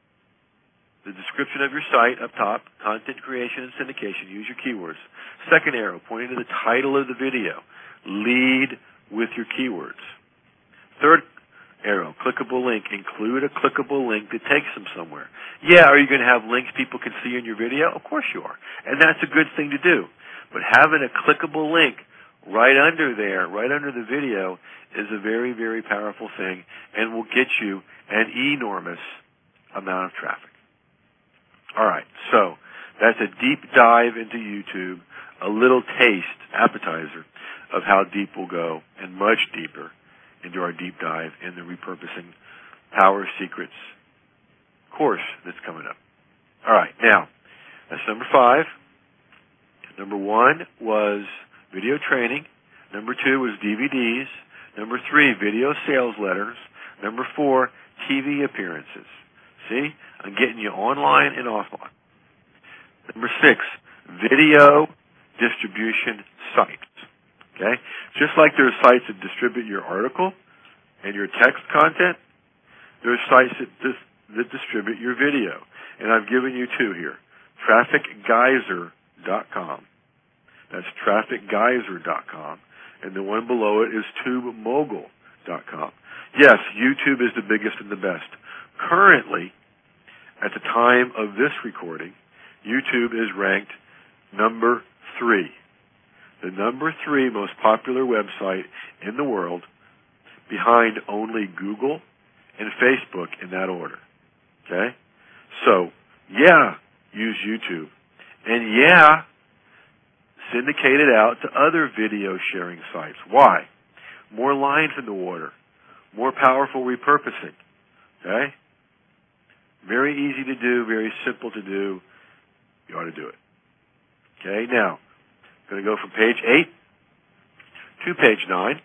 the description of your site up top, content creation and syndication, use your keywords. Second arrow, pointing to the title of the video, lead with your keywords. Third arrow, clickable link, include a clickable link that takes them somewhere. Yeah, are you going to have links people can see in your video? Of course you are. And that's a good thing to do. But having a clickable link right under there, right under the video, is a very, very powerful thing and will get you an enormous amount of traffic. All right, so that's a deep dive into YouTube, a little taste, appetizer, of how deep we'll go, and much deeper into our deep dive in the Repurposing Power Secrets course that's coming up. All right, now, that's number 5. Number 1 was video training. Number 2 was DVDs. Number 3, video sales letters. Number 4, TV appearances. See? I'm getting you online and offline. Number 6, video distribution sites. Okay? Just like there's sites that distribute your article and your text content, there's sites that distribute your video. And I've given you 2 here. TrafficGeyser.com. That's TrafficGeyser.com. And the one below it is TubeMogul.com. Yes, YouTube is the biggest and the best. Currently, at the time of this recording, YouTube is ranked number 3. The number 3 most popular website in the world, behind only Google and Facebook in that order. Okay? So, yeah, use YouTube. And yeah, syndicate it out to other video sharing sites. Why? More lines in the water. More powerful repurposing. Okay? Very easy to do, very simple to do. You ought to do it. Okay, now, I'm going to go from page 8 to page 9.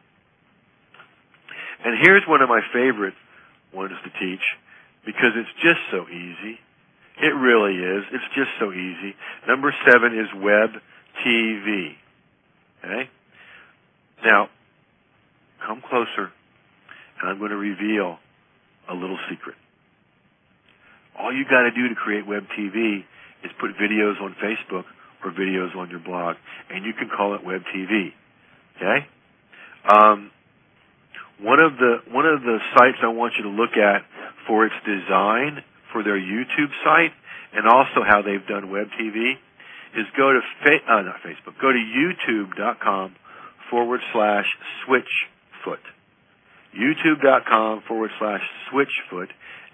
And here's one of my favorite ones to teach because it's just so easy. It really is. It's just so easy. Number 7 is Web TV. Okay? Now, come closer, and I'm going to reveal a little secret. All you got to do to create Web TV is put videos on Facebook or videos on your blog, and you can call it Web TV. Okay? One of the sites I want you to look at for its design for their YouTube site and also how they've done Web TV is go to Go to YouTube.com/Switchfoot. YouTube.com/Switchfoot.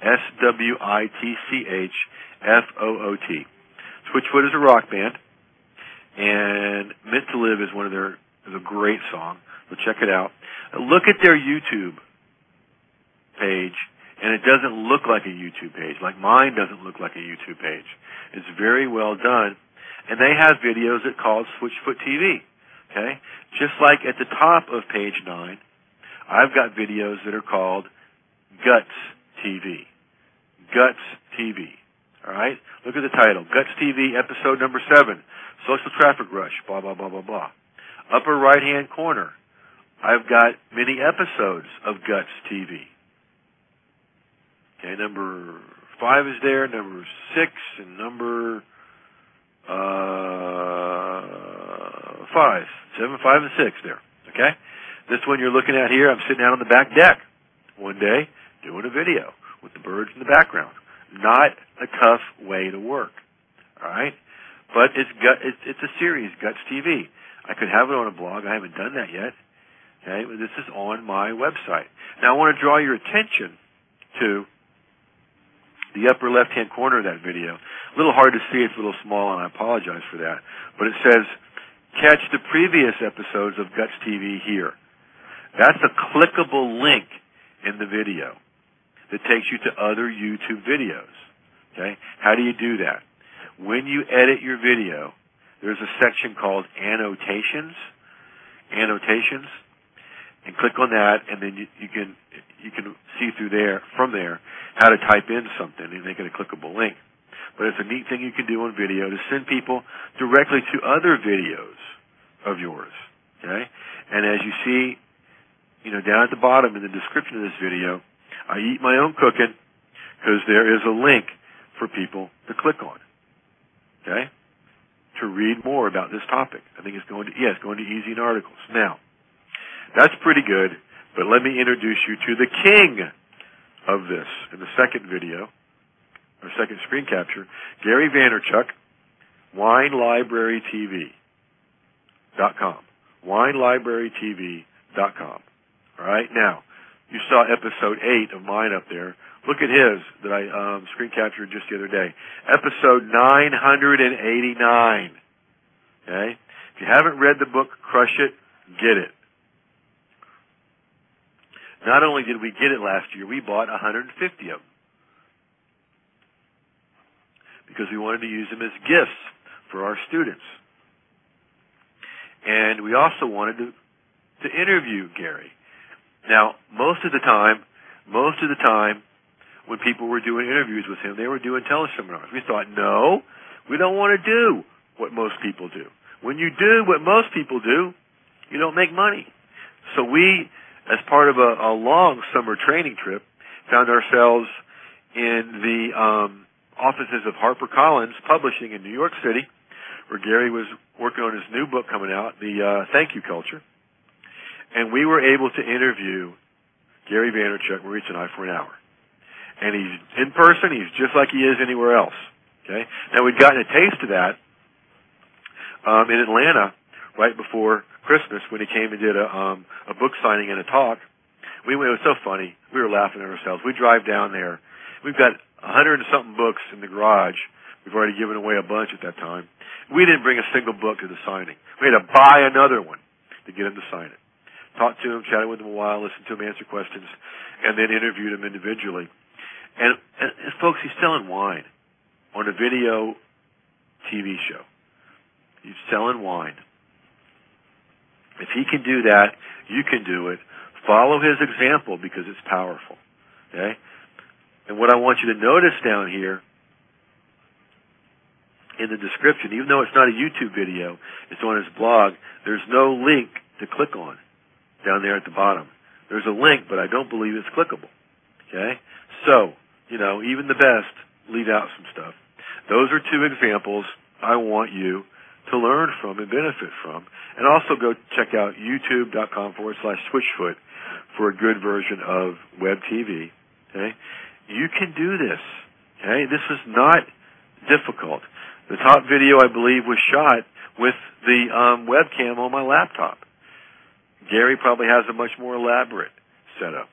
SWITCHFOOT. Switchfoot is a rock band, and Meant to Live is is a great song. So check it out. Look at their YouTube page, and it doesn't look like a YouTube page. Like mine doesn't look like a YouTube page. It's very well done, and they have videos that called Switchfoot TV. Okay, just like at the top of page 9, I've got videos that are called Guts TV. Guts TV. All right? Look at the title. Guts TV, episode number 7. Social Traffic Rush, blah, blah, blah, blah, blah. Upper right-hand corner, I've got many episodes of Guts TV. Okay, number 5 is there, number 6, and number 5. 7, 5, and 6 there. Okay? This one you're looking at here, I'm sitting out on the back deck one day doing a video with the birds in the background. Not a tough way to work. All right? But it's a series, Guts TV. I could have it on a blog. I haven't done that yet. Okay, this is on my website. Now I want to draw your attention to the upper left-hand corner of that video. A little hard to see, it's a little small, and I apologize for that. But it says, catch the previous episodes of Guts TV here. That's a clickable link in the video that takes you to other YouTube videos. Okay? How do you do that? When you edit your video, there's a section called Annotations, and click on that, and then you can see from there how to type in something and make it a clickable link. But it's a neat thing you can do on video to send people directly to other videos of yours. Okay? And as you see, down at the bottom in the description of this video, I eat my own cooking because there is a link for people to click on. Okay? To read more about this topic. I think it's going to Easy in Articles. Now, that's pretty good, but let me introduce you to the king of this in the second video, or second screen capture, Gary Vaynerchuk, WineLibraryTV.com. WineLibraryTV.com. All right, now, you saw episode 8 of mine up there. Look at his that I screen captured just the other day. Episode 989. Okay? If you haven't read the book, Crush It, get it. Not only did we get it last year, we bought 150 of them because we wanted to use them as gifts for our students. And we also wanted to interview Gary. Now, most of the time, when people were doing interviews with him, they were doing teleseminars. We thought, no, we don't want to do what most people do. When you do what most people do, you don't make money. So we, as part of a long summer training trip, found ourselves in the offices of HarperCollins Publishing in New York City, where Gary was working on his new book coming out, the Thank You Culture. And we were able to interview Gary Vaynerchuk, Maurice and I, for an hour. And he's in person, he's just like he is anywhere else. Okay? Now, we'd gotten a taste of that in Atlanta right before Christmas when he came and did a book signing and a talk. It was so funny. We were laughing at ourselves. We drive down there. We've got 100 and something books in the garage. We've already given away a bunch at that time. We didn't bring a single book to the signing. We had to buy another one to get him to sign it. Talked to him, chatted with him a while, listened to him answer questions, and then interviewed him individually. And folks, he's selling wine on a video TV show. He's selling wine. If he can do that, you can do it. Follow his example because it's powerful. Okay? And what I want you to notice down here in the description, even though it's not a YouTube video, it's on his blog, there's no link to click on down there at the bottom. There's a link, but I don't believe it's clickable. Okay? So, even the best leave out some stuff. Those are two examples I want you to learn from and benefit from. And also go check out youtube.com/switchfoot for a good version of web TV. Okay? You can do this. Okay? This is not difficult. The top video, I believe, was shot with the webcam on my laptop. Gary probably has a much more elaborate setup.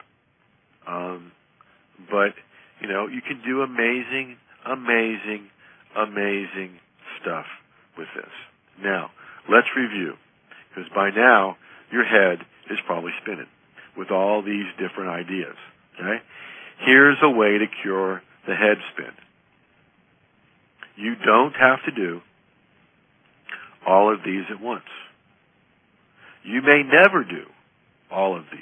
But, you can do amazing, amazing, amazing stuff with this. Now, let's review, because by now, your head is probably spinning with all these different ideas. Okay? Here's a way to cure the head spin. You don't have to do all of these at once. You may never do all of these.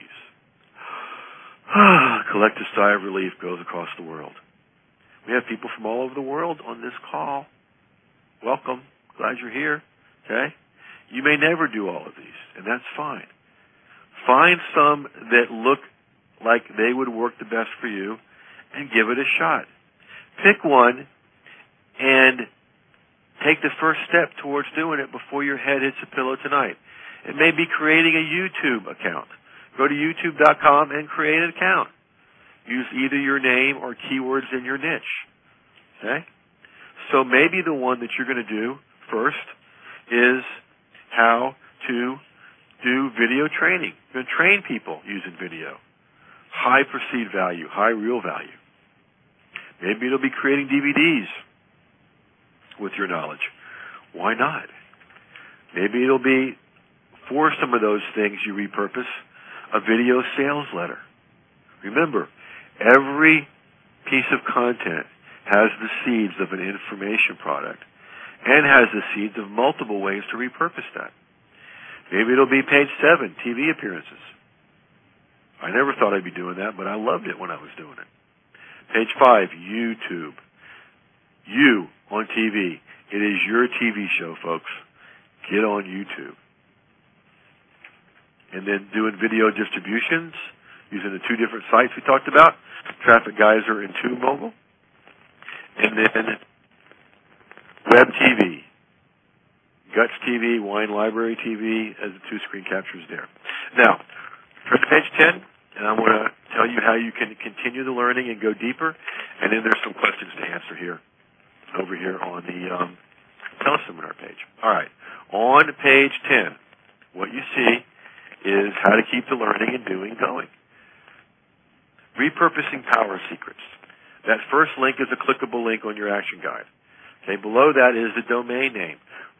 Collective sigh of relief goes across the world. We have people from all over the world on this call. Welcome. Glad you're here. Okay? You may never do all of these, and that's fine. Find some that look like they would work the best for you and give it a shot. Pick one and take the first step towards doing it before your head hits the pillow tonight. It may be creating a YouTube account. Go to youtube.com and create an account. Use either your name or keywords in your niche. Okay? So maybe the one that you're going to do first is how to do video training. You're going to train people using video. High perceived value, high real value. Maybe it'll be creating DVDs with your knowledge. Why not? Maybe it'll be, for some of those things you repurpose, a video sales letter. Remember, every piece of content has the seeds of an information product and has the seeds of multiple ways to repurpose that. Maybe it'll be page 7, TV appearances. I never thought I'd be doing that, but I loved it when I was doing it. Page 5, YouTube. You on TV. It is your TV show, folks. Get on YouTube. And then doing video distributions using the 2 different sites we talked about, Traffic Geyser and TubeMogul. And then web TV. Guts TV, Wine Library TV as the 2 screen captures there. Now, turn to page 10, and I want to tell you how you can continue the learning and go deeper. And then there's some questions to answer here, over here on the teleseminar page. All right. On page 10, what you see is how to keep the learning and doing going. Repurposing power secrets. That first link is a clickable link on your action guide. Okay, below that is the domain name,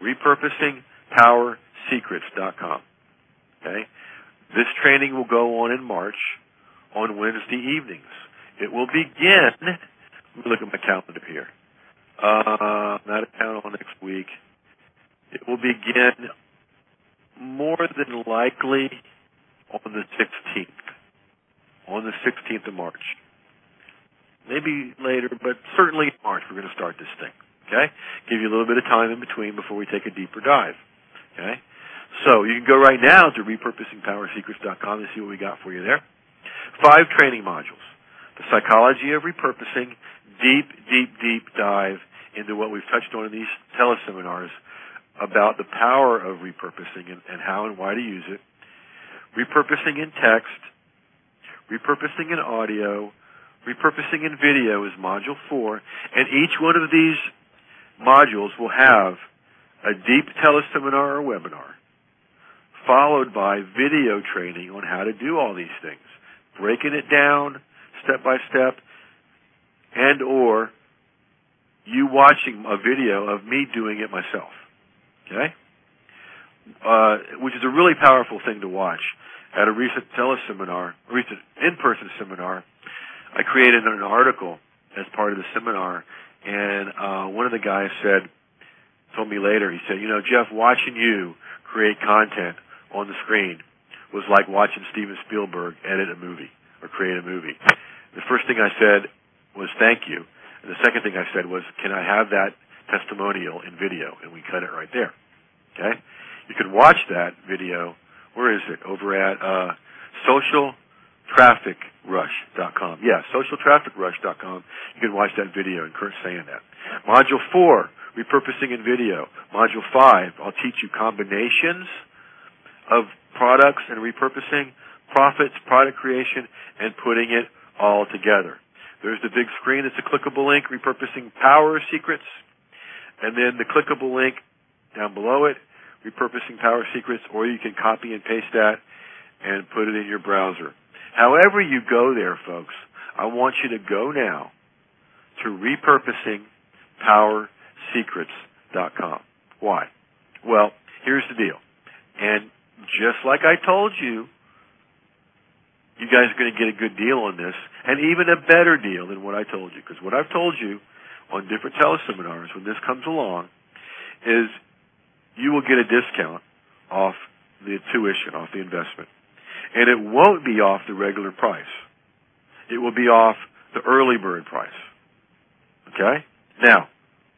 repurposingpowersecrets.com. Okay, this training will go on in March on Wednesday evenings. It will begin. Let me look at my calendar here. I'm out of town all next week. It will begin more than likely on the 16th. On the 16th of March. Maybe later, but certainly in March we're going to start this thing. Okay? Give you a little bit of time in between before we take a deeper dive. Okay? So you can go right now to repurposingpowersecrets.com and see what we got for you there. 5 training modules. The psychology of repurposing, deep dive into what we've touched on in these teleseminars about the power of repurposing and how and why to use it. Repurposing in text, repurposing in audio, repurposing in video is Module 4, and each one of these modules will have a deep teleseminar or webinar, followed by video training on how to do all these things, breaking it down step by step, and or you watching a video of me doing it myself, okay? Which is a really powerful thing to watch. At a recent recent in-person seminar, I created an article as part of the seminar, and one of the guys told me later, he said, Jeff, watching you create content on the screen was like watching Steven Spielberg edit a movie or create a movie. The first thing I said was thank you, and the second thing I said was, can I have that testimonial in video? And we cut it right there. Okay? You can watch that video. Where is it? Over at socialtrafficrush.com. Yeah, socialtrafficrush.com. You can watch that video, and Kurt's saying that. Module 4, repurposing in video. Module 5, I'll teach you combinations of products and repurposing, profits, product creation, and putting it all together. There's the big screen. It's a clickable link, repurposing power secrets. And then the clickable link down below it, repurposing power secrets, or you can copy and paste that and put it in your browser. However you go there, folks, I want you to go now to repurposingpowersecrets.com. Why? Well, here's the deal. And just like I told you, you guys are going to get a good deal on this, and even a better deal than what I told you. Because what I've told you on different teleseminars when this comes along is you will get a discount off the tuition, off the investment. And it won't be off the regular price. It will be off the early bird price. Okay? Now,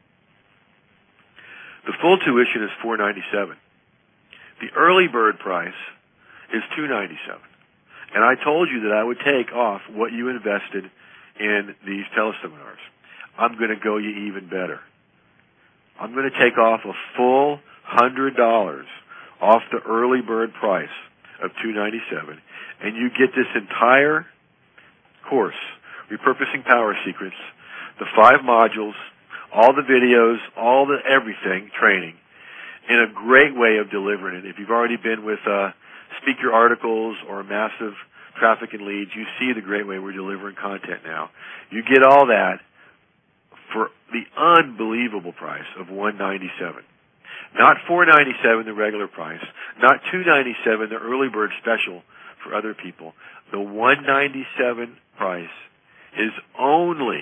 the full tuition is $497. The early bird price is $297. And I told you that I would take off what you invested in these teleseminars. I'm going to go you even better. I'm going to take off a full $100 off the early bird price of $297, and you get this entire course, Repurposing Power Secrets, the 5 modules, all the videos, all the everything, training, in a great way of delivering it. If you've already been with speaker articles or massive traffic and leads, you see the great way we're delivering content now. You get all that for the unbelievable price of $197. Not $497, the regular price. Not $297, the early bird special for other people. The $197 price is only,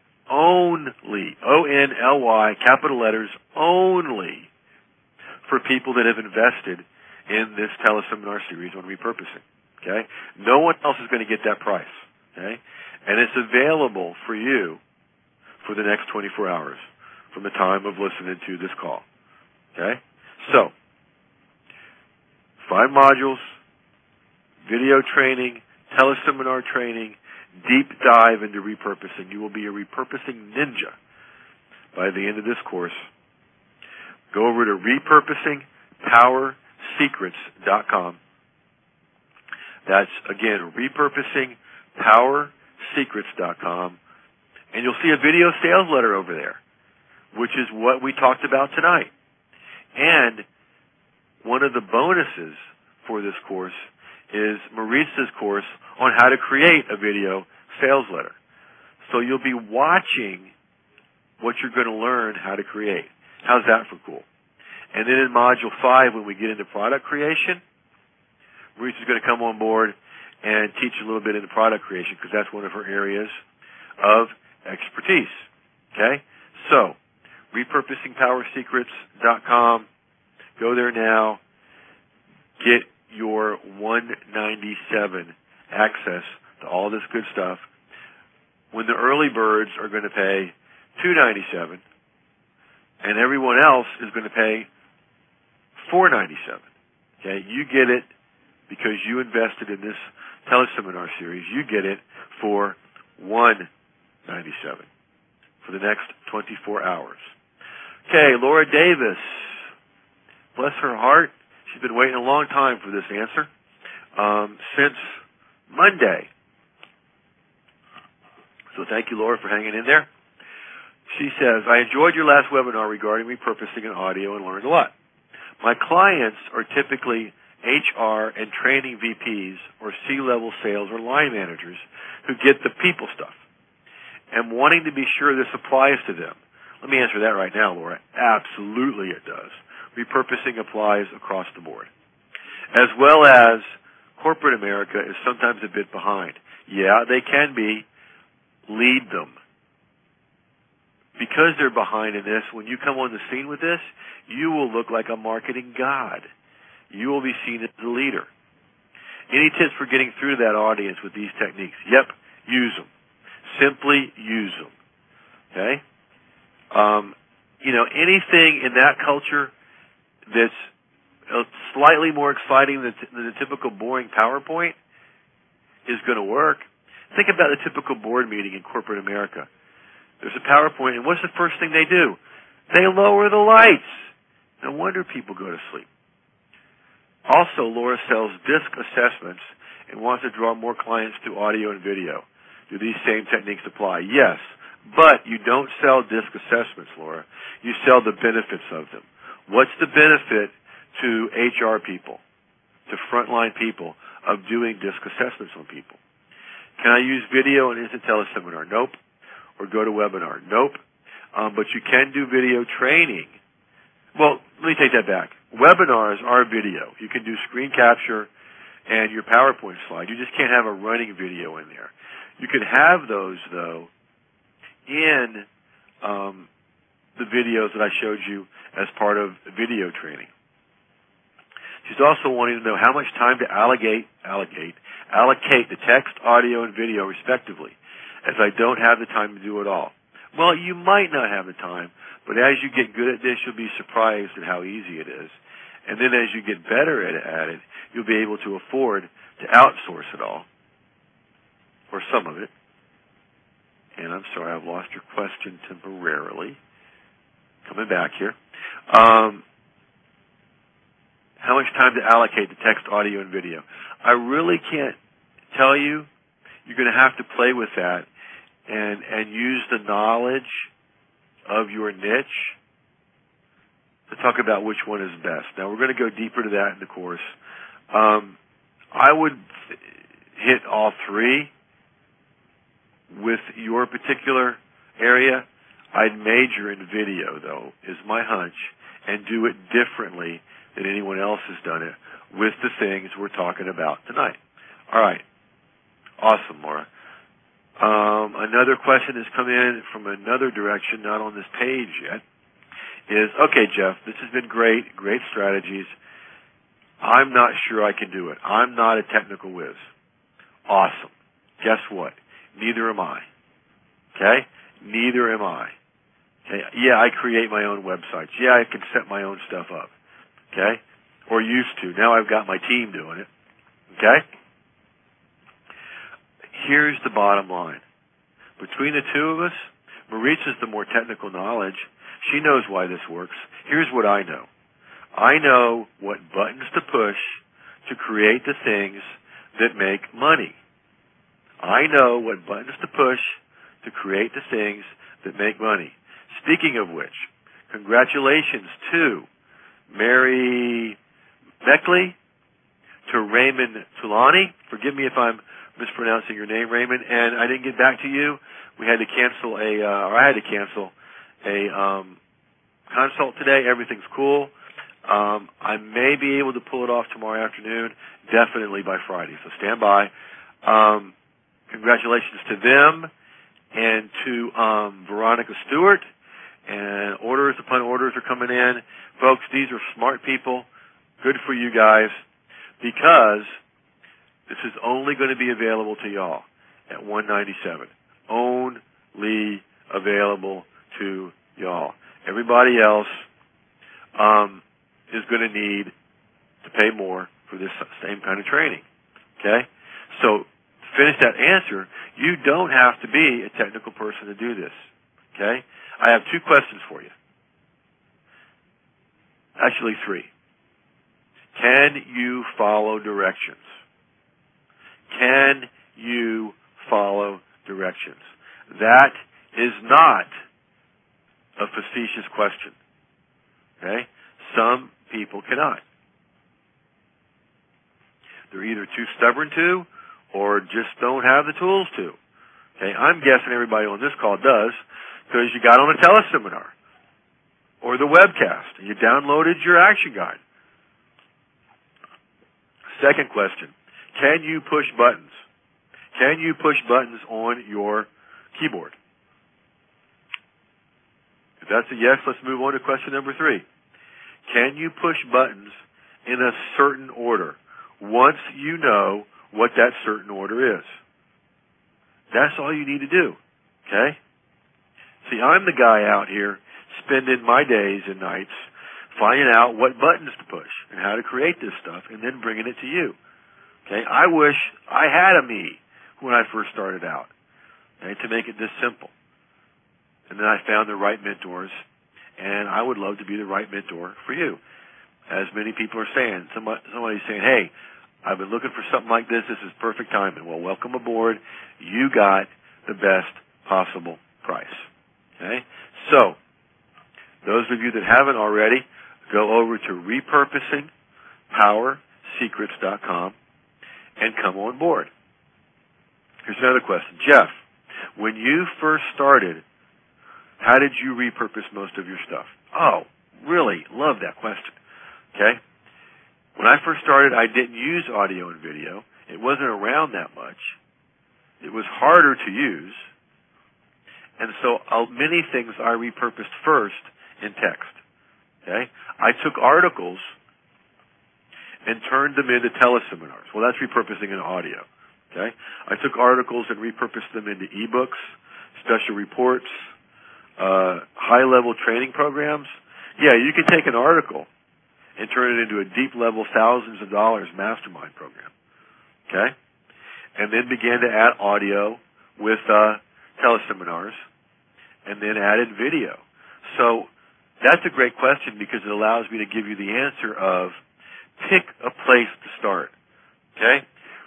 O-N-L-Y, capital letters, only for people that have invested in this teleseminar series on repurposing. Okay? No one else is going to get that price. Okay? And it's available for you for the next 24 hours from the time of listening to this call. Okay? So, 5 modules, video training, teleseminar training, deep dive into repurposing. You will be a repurposing ninja by the end of this course. Go over to repurposingpowersecrets.com. That's, again, repurposingpowersecrets.com. And you'll see a video sales letter over there, which is what we talked about tonight. And one of the bonuses for this course is Marisa's course on how to create a video sales letter. So you'll be watching what you're going to learn how to create. How's that for cool? And then in Module 5, when we get into product creation, Marisa's going to come on board and teach a little bit into product creation because that's one of her areas of expertise. Okay? So, repurposingpowersecrets.com. Go there now. Get your $197 access to all this good stuff. When the early birds are going to pay $297, and everyone else is going to pay $497. Okay? You get it because you invested in this teleseminar series. You get it for $197 for the next 24 hours. Okay, Laura Davis. Bless her heart. She's been waiting a long time for this answer. Since Monday. So thank you, Laura, for hanging in there. She says, I enjoyed your last webinar regarding repurposing and audio and learned a lot. My clients are typically HR and training VPs or C-level sales or line managers who get the people stuff and wanting to be sure this applies to them. Let me answer that right now, Laura. Absolutely it does. Repurposing applies across the board. As well as corporate America is sometimes a bit behind. Yeah, they can be. Lead them. Because they're behind in this, when you come on the scene with this, you will look like a marketing god. You will be seen as the leader. Any tips for getting through to that audience with these techniques? Yep, use them. Simply use them. Okay? Anything in that culture that's slightly more exciting than the typical boring PowerPoint is going to work. Think about the typical board meeting in corporate America. There's a PowerPoint, and what's the first thing they do? They lower the lights. No wonder people go to sleep. Also, Laura sells disc assessments and wants to draw more clients to audio and video. Do these same techniques apply? Yes, but you don't sell disc assessments, Laura. You sell the benefits of them. What's the benefit to HR people, to frontline people, of doing disc assessments on people? Can I use video and instant teleseminar? Nope. Or go to webinar? Nope. But you can do video training. Well, let me take that back. Webinars are video. You can do screen capture and your PowerPoint slide. You just can't have a running video in there. You can have those, though, in the videos that I showed you as part of video training. She's also wanting to know how much time to allocate the text, audio, and video respectively, as I don't have the time to do it all. Well, you might not have the time, but as you get good at this, you'll be surprised at how easy it is. And then as you get better at it, you'll be able to afford to outsource it all, or some of it. And I'm sorry, I've lost your question temporarily. Coming back here. How much time to allocate to text, audio, and video? I really can't tell you. You're going to have to play with that and use the knowledge of your niche to talk about which one is best. Now, we're going to go deeper to that in the course. I would hit all three with your particular area. I'd major in video, though, is my hunch, and do it differently than anyone else has done it with the things we're talking about tonight. All right. Awesome, Laura. Another question has come in from another direction, not on this page yet, is, okay, Jeff, this has been great strategies. I'm not sure I can do it. I'm not a technical whiz. Awesome. Guess what? Neither am I. Okay? Neither am I. Okay? Yeah, I create my own websites. Yeah, I can set my own stuff up. Okay? Or used to. Now I've got my team doing it. Okay? Here's the bottom line. Between the two of us, Marisa's the more technical knowledge. She knows why this works. Here's what I know. I know what buttons to push to create the things that make money. I know what buttons to push to create the things that make money. Speaking of which, congratulations to Mary Beckley, to Raymond Tulani. Forgive me if I'm mispronouncing your name, Raymond, and I didn't get back to you. We had to cancel I had to cancel a consult today. Everything's cool. I may be able to pull it off tomorrow afternoon, definitely by Friday, so stand by. Congratulations to them and to Veronica Stewart, and orders upon orders are coming in. Folks, these are smart people. Good for you guys, because this is only going to be available to y'all at $197. Only available to y'all. Everybody else is going to need to pay more for this same kind of training. Okay? So, to finish that answer, you don't have to be a technical person to do this. Okay? I have two questions for you. Actually, three. Can you follow directions? Can you follow directions? That is not a facetious question. Okay? Some people cannot. They're either too stubborn to, or just don't have the tools to. Okay? I'm guessing everybody on this call does, because you got on a teleseminar or the webcast and you downloaded your action guide. Second question. Can you push buttons? Can you push buttons on your keyboard? If that's a yes, let's move on to question number 3. Can you push buttons in a certain order once you know what that certain order is? That's all you need to do. Okay? See, I'm the guy out here spending my days and nights finding out what buttons to push and how to create this stuff and then bringing it to you. Okay? I wish I had a me when I first started out, okay, to make it this simple. And then I found the right mentors, and I would love to be the right mentor for you. As many people are saying, somebody's saying, hey, I've been looking for something like this. This is perfect timing. Well, welcome aboard. You got the best possible price. Okay? So, those of you that haven't already, go over to repurposingpowersecrets.com and come on board. Here's another question. Jeff, when you first started, how did you repurpose most of your stuff? Oh, really? Love that question. Okay? When I first started, I didn't use audio and video. It wasn't around that much. It was harder to use. And so many things I repurposed first in text. Okay? I took articles and turned them into teleseminars. Well, that's repurposing in audio. Okay? I took articles and repurposed them into ebooks, special reports, high-level training programs. Yeah, you can take an article and turn it into a deep-level, thousands of dollars mastermind program. Okay? And then began to add audio with teleseminars, and then added video. So that's a great question because it allows me to give you the answer of pick a place to start. Okay?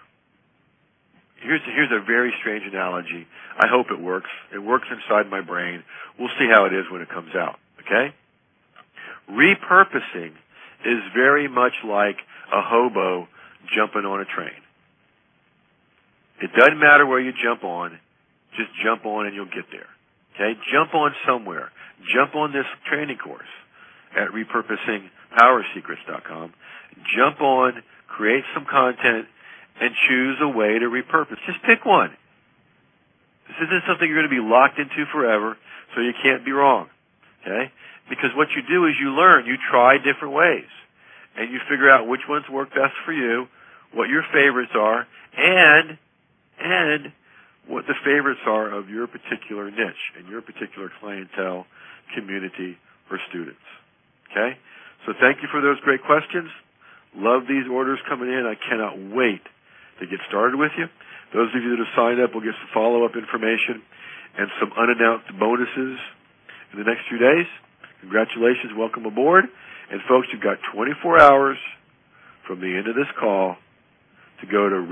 Here's a very strange analogy. I hope it works. It works inside my brain. We'll see how it is when it comes out. Okay? Repurposing is very much like a hobo jumping on a train. It doesn't matter where you jump on. Just jump on and you'll get there. Okay? Jump on somewhere. Jump on this training course at repurposingpowersecrets.com. Jump on, create some content, and choose a way to repurpose. Just pick one. This isn't something you're going to be locked into forever, so you can't be wrong. Okay? Because what you do is you learn. You try different ways. And you figure out which ones work best for you, what your favorites are, and what the favorites are of your particular niche and your particular clientele, community, or students. Okay? So thank you for those great questions. Love these orders coming in. I cannot wait to get started with you. Those of you that have signed up will get some follow-up information and some unannounced bonuses in the next few days. Congratulations. Welcome aboard. And folks, you've got 24 hours from the end of this call to go to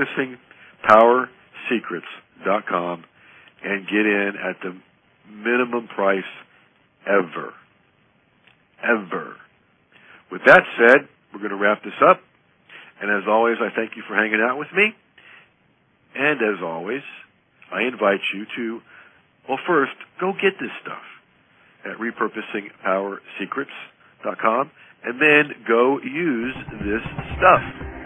repurposingpowersecrets.com and get in at the minimum price ever. Ever. With that said, we're going to wrap this up. And as always, I thank you for hanging out with me. And as always, I invite you to, well, first, go get this stuff at repurposingpowersecrets.com and then go use this stuff.